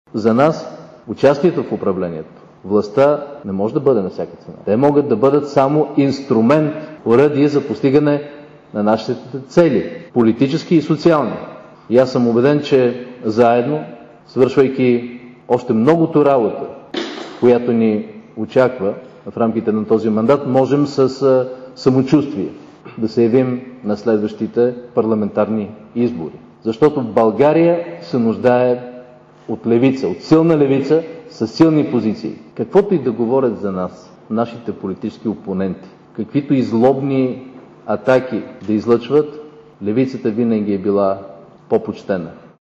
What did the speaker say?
За нас участието в управлението, властта не може да бъде на всяка цена. Те могат да бъдат само инструмент, оръдие за постигане на нашите цели, политически и социални. И аз съм убеден, че заедно, свършвайки още многото работа, която ни очаква в рамките на този мандат, можем с самочувствие да се явим на следващите парламентарни избори. Защото България се нуждае от левица, от силна левица с силни позиции. Каквото и да говорят за нас, нашите политически опоненти, каквито и злобни атаки да излъчват, левицата винаги е била по-почтена.